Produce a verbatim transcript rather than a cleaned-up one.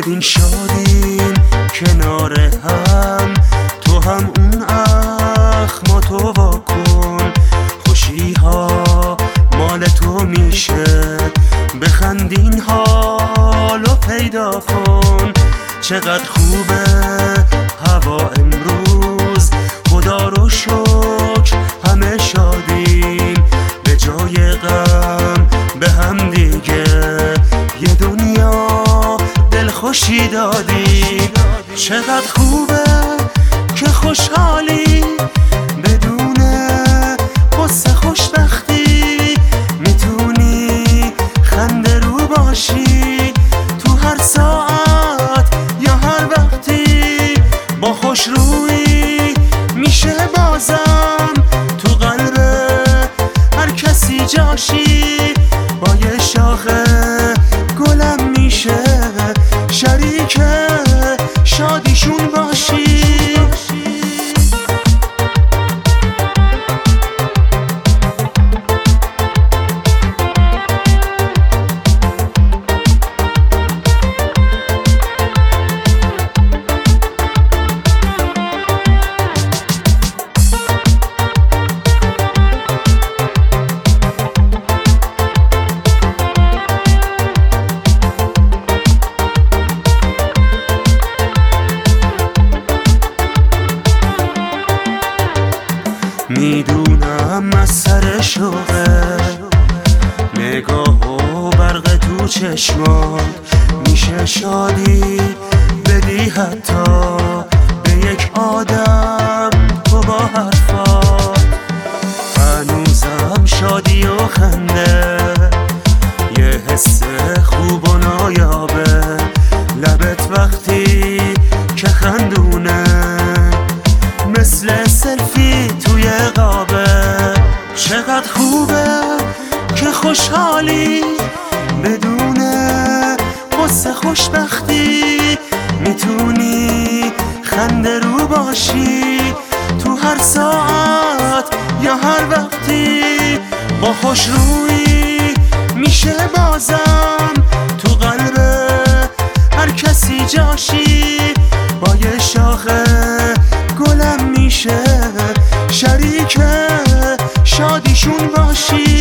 ببین شادیم کنار هم، تو هم اون اخما تو واکن، خوشی ها مال تو میشه، بخندین حالو پیدا کن. چقدر خوبه هوا امروز، خدا رو شکر همه شادیم، به جای غم به هم دیگه یه دنیا دلخوشی دادیم. چقدر خوبه که خوشحالی بدون قصه خوشبختی، میتونی خنده رو باشی تو هر ساعت یا هر وقتی، با خوش روی میشه بازم تو قلب هر کسی جاشی، با یه شاخه گلم میشه شریک شادیشون باشی. میدونم از سر شوقه، نگاه و برق تو چشمات، میشه شادی بدی حتی به یک آدم تو با حرفات. هنوزم شادی و خنده یه حس خوب و نایابه، لبت وقتی که خندونه مثل سلفی توی قابه. چقدر خوبه که خوشحالی بدون قصه خوشبختی، میتونی خنده رو باشی تو هر ساعت یا هر وقتی، با خوش روی میشه بازم تو قلب هر کسی جاشی، با یه شاخه گلم میشه شریک شادیشون باشی.